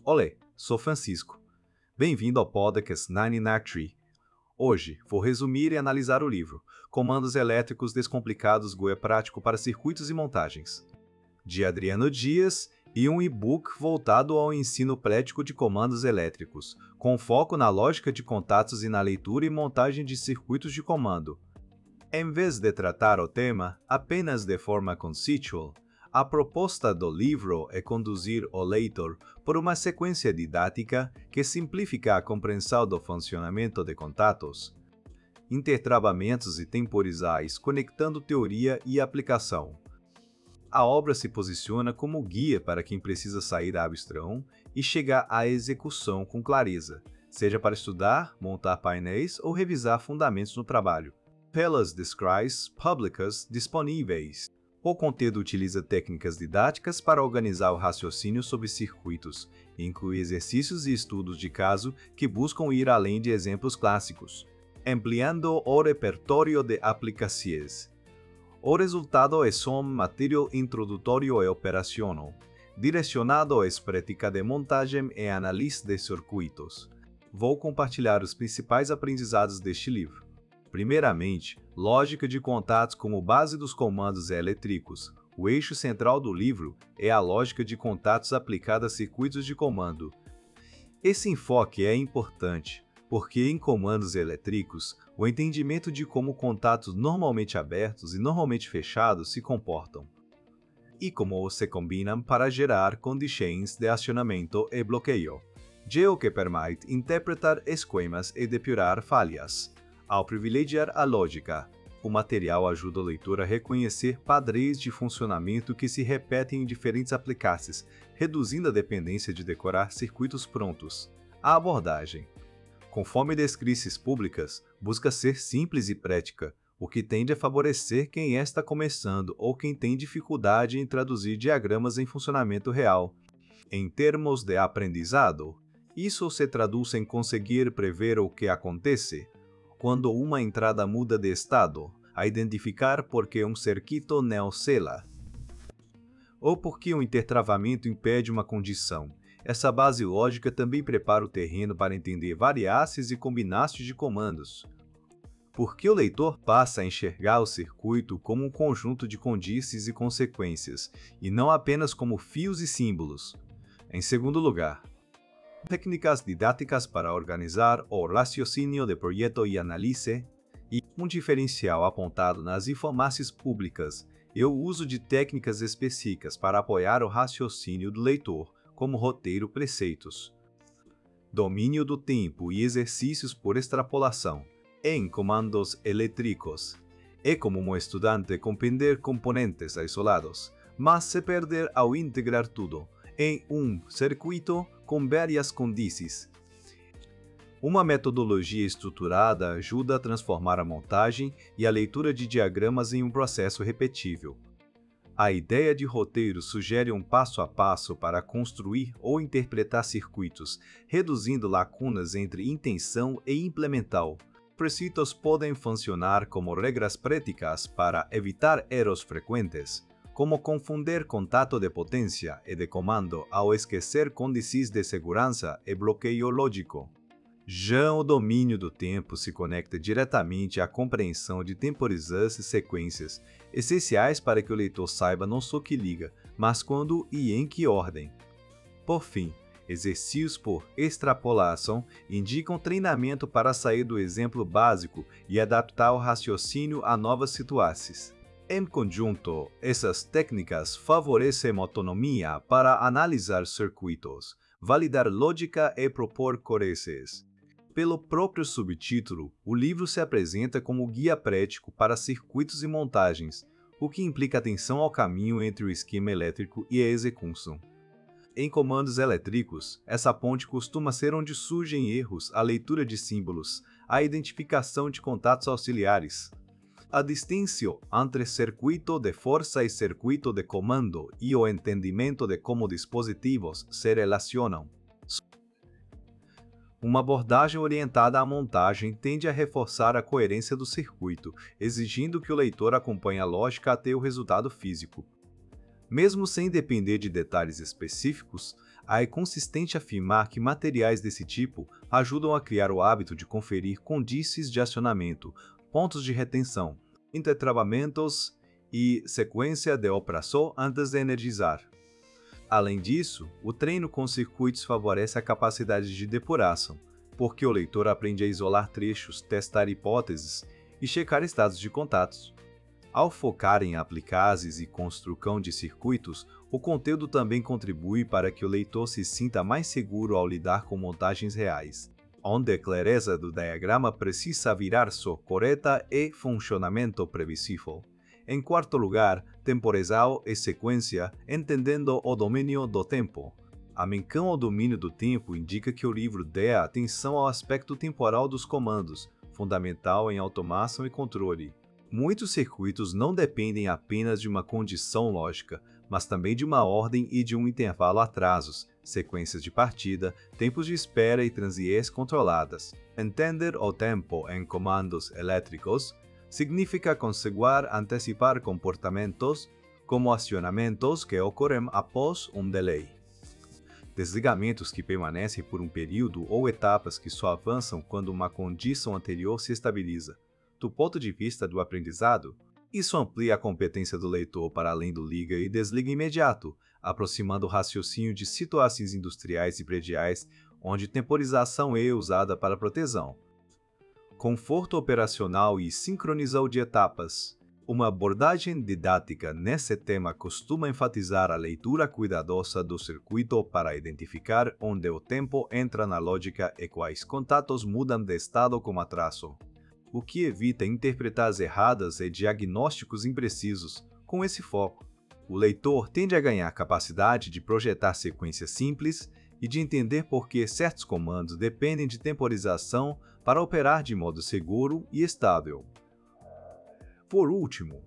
Olé, sou Francisco. Bem-vindo ao podcast 99 Hoje, vou resumir e analisar o livro Comandos Elétricos Descomplicados Guia Prático para Circuitos e Montagens, de Adriano Dias, e um e-book voltado ao ensino prático de comandos elétricos, com foco na lógica de contatos e na leitura e montagem de circuitos de comando. Em vez de tratar o tema apenas de forma conceitual, a proposta do livro é conduzir o leitor por uma sequência didática que simplifica a compreensão do funcionamento de contatos, intertravamentos e temporizais, conectando teoria e aplicação. A obra se posiciona como guia para quem precisa sair da abstração e chegar à execução com clareza, seja para estudar, montar painéis ou revisar fundamentos no trabalho. Pelas descrições públicas disponíveis. O conteúdo utiliza técnicas didáticas para organizar o raciocínio sobre circuitos e inclui exercícios e estudos de caso que buscam ir além de exemplos clássicos, ampliando o repertório de aplicações. O resultado é um material introdutório e operacional, direcionado à prática de montagem e análise de circuitos. Vou compartilhar os principais aprendizados deste livro. Primeiramente, lógica de contatos como base dos comandos elétricos. O eixo central do livro é a lógica de contatos aplicada a circuitos de comando. Esse enfoque é importante, porque em comandos elétricos, o entendimento de como contatos normalmente abertos e normalmente fechados se comportam, e como se combinam para gerar condições de acionamento e bloqueio, o que permite interpretar esquemas e depurar falhas. Ao privilegiar a lógica, o material ajuda o leitor a reconhecer padrões de funcionamento que se repetem em diferentes aplicações, reduzindo a dependência de decorar circuitos prontos. A abordagem, conforme descrições públicas, busca ser simples e prática, o que tende a favorecer quem está começando ou quem tem dificuldade em traduzir diagramas em funcionamento real. Em termos de aprendizado, isso se traduz em conseguir prever o que acontece quando uma entrada muda de estado, a identificar por que um circuito não oscila, ou por que um intertravamento impede uma condição. Essa base lógica também prepara o terreno para entender variáveis e combinações de comandos, porque o leitor passa a enxergar o circuito como um conjunto de condições e consequências, e não apenas como fios e símbolos. Em segundo lugar, técnicas didáticas para organizar o raciocínio de projeto e análise, e um diferencial apontado nas informações públicas é o uso de técnicas específicas para apoiar o raciocínio do leitor, como roteiro preceitos, domínio do tempo e exercícios por extrapolação. Em comandos elétricos, é comum o estudante compreender componentes isolados, mas se perder ao integrar tudo em um circuito com várias condições. Uma metodologia estruturada ajuda a transformar a montagem e a leitura de diagramas em um processo repetível. A ideia de roteiro sugere um passo a passo para construir ou interpretar circuitos, reduzindo lacunas entre intenção e implemental. Preceitos podem funcionar como regras práticas para evitar erros frequentes, como confundir contato de potência e de comando ao esquecer condições de segurança e bloqueio lógico. Já o domínio do tempo se conecta diretamente à compreensão de temporizantes e sequências, essenciais para que o leitor saiba não só que liga, mas quando e em que ordem. Por fim, exercícios por extrapolação indicam treinamento para sair do exemplo básico e adaptar o raciocínio a novas situações. Em conjunto, essas técnicas favorecem a autonomia para analisar circuitos, validar lógica e propor coerências. Pelo próprio subtítulo, o livro se apresenta como guia prático para circuitos e montagens, o que implica atenção ao caminho entre o esquema elétrico e a execução. Em comandos elétricos, essa ponte costuma ser onde surgem erros, a leitura de símbolos, a identificação de contatos auxiliares. A distinção entre circuito de força e circuito de comando e o entendimento de como dispositivos se relacionam. Uma abordagem orientada à montagem tende a reforçar a coerência do circuito, exigindo que o leitor acompanhe a lógica até o resultado físico. Mesmo sem depender de detalhes específicos, É consistente afirmar que materiais desse tipo ajudam a criar o hábito de conferir códices de acionamento, pontos de retenção, intertravamentos e sequência de operação antes de energizar. Além disso, o treino com circuitos favorece a capacidade de depuração, porque o leitor aprende a isolar trechos, testar hipóteses e checar estados de contatos. Ao focar em aplicases e construção de circuitos, o conteúdo também contribui para que o leitor se sinta mais seguro ao lidar com montagens reais, onde a clareza do diagrama precisa virar só correta e funcionamento previsível. Em quarto lugar, temporizar e sequência, entendendo o domínio do tempo. A menção ao domínio do tempo indica que o livro dê atenção ao aspecto temporal dos comandos, fundamental em automação e controle. Muitos circuitos não dependem apenas de uma condição lógica, mas também de uma ordem e de um intervalo atrasos, sequências de partida, tempos de espera e transiências controladas. Entender o tempo em comandos elétricos significa conseguir antecipar comportamentos como acionamentos que ocorrem após um delay. Desligamentos que permanecem por um período ou etapas que só avançam quando uma condição anterior se estabiliza. Do ponto de vista do aprendizado, isso amplia a competência do leitor para além do liga e desliga imediato, aproximando o raciocínio de situações industriais e prediais onde temporização é usada para proteção. Conforto operacional e sincronização de etapas. Uma abordagem didática nesse tema costuma enfatizar a leitura cuidadosa do circuito para identificar onde o tempo entra na lógica e quais contatos mudam de estado com atraso, o que evita interpretações erradas e diagnósticos imprecisos. Com esse foco, o leitor tende a ganhar capacidade de projetar sequências simples e de entender por que certos comandos dependem de temporização para operar de modo seguro e estável. Por último,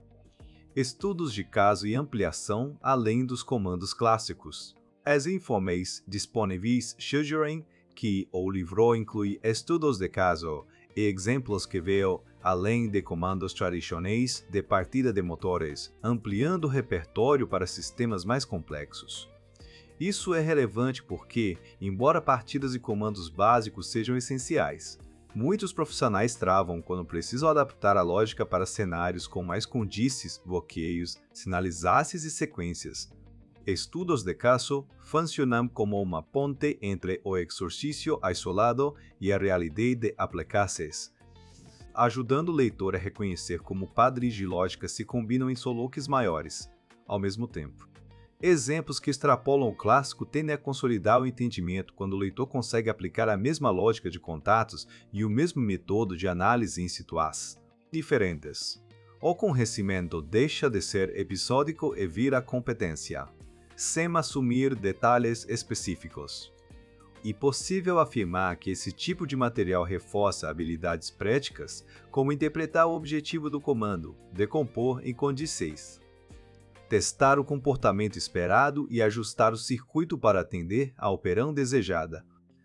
estudos de caso e ampliação além dos comandos clássicos. As informações disponíveis sugerem que o livro inclui estudos de caso e exemplos que vão além de comandos tradicionais de partida de motores, ampliando o repertório para sistemas mais complexos. Isso é relevante porque, embora partidas e comandos básicos sejam essenciais, muitos profissionais travam quando precisam adaptar a lógica para cenários com mais códices, bloqueios, sinalizações e sequências. Estudos de caso funcionam como uma ponte entre o exercício isolado e a realidade de aplicações, ajudando o leitor a reconhecer como padrões de lógica se combinam em soluques maiores, ao mesmo tempo. Exemplos que extrapolam o clássico tendem a consolidar o entendimento quando o leitor consegue aplicar a mesma lógica de contatos e o mesmo método de análise em situações diferentes. O conhecimento deixa de ser episódico e vira competência, sem assumir detalhes específicos. É possível afirmar que esse tipo de material reforça habilidades práticas, como interpretar o objetivo do comando, decompor em condições, testar o comportamento esperado e ajustar o circuito para atender à operação desejada.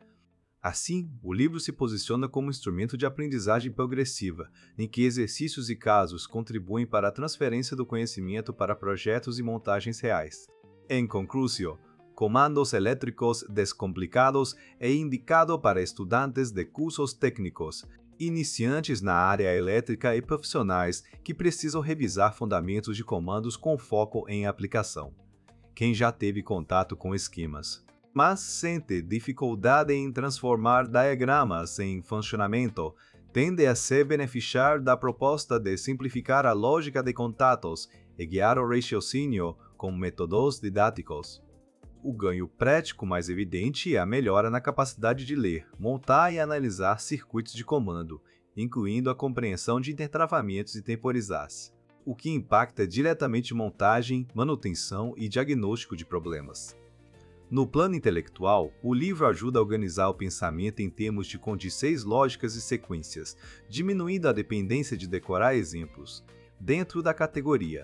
Assim, o livro se posiciona como instrumento de aprendizagem progressiva, em que exercícios e casos contribuem para a transferência do conhecimento para projetos e montagens reais. Em conclusão, Comandos Elétricos Descomplicados é indicado para estudantes de cursos técnicos, iniciantes na área elétrica e profissionais que precisam revisar fundamentos de comandos com foco em aplicação. Quem já teve contato com esquemas, mas sente dificuldade em transformar diagramas em funcionamento, tende a se beneficiar da proposta de simplificar a lógica de contatos e guiar o raciocínio com métodos didáticos. O ganho prático mais evidente é a melhora na capacidade de ler, montar e analisar circuitos de comando, incluindo a compreensão de intertravamentos e temporizações, o que impacta diretamente montagem, manutenção e diagnóstico de problemas. No plano intelectual, o livro ajuda a organizar o pensamento em termos de condições lógicas e sequências, diminuindo a dependência de decorar exemplos. Dentro da categoria,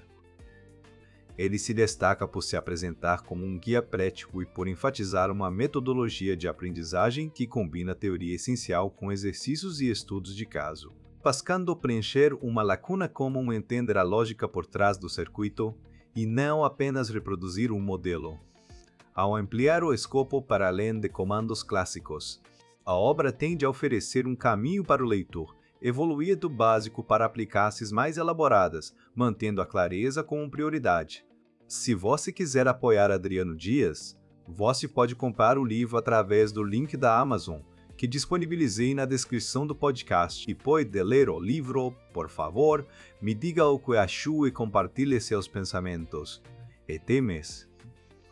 ele se destaca por se apresentar como um guia prático e por enfatizar uma metodologia de aprendizagem que combina a teoria essencial com exercícios e estudos de caso, buscando preencher uma lacuna como entender a lógica por trás do circuito e não apenas reproduzir um modelo. ao ampliar o escopo para além de comandos clássicos. A obra tende a oferecer um caminho para o leitor, evoluir do básico para aplicações mais elaboradas, mantendo a clareza como prioridade. Se você quiser apoiar Adriano Dias, você pode comprar o livro através do link da Amazon, que disponibilizei na descrição do podcast. E pode ler o livro, por favor, me diga o que achou e compartilhe seus pensamentos. Até mais!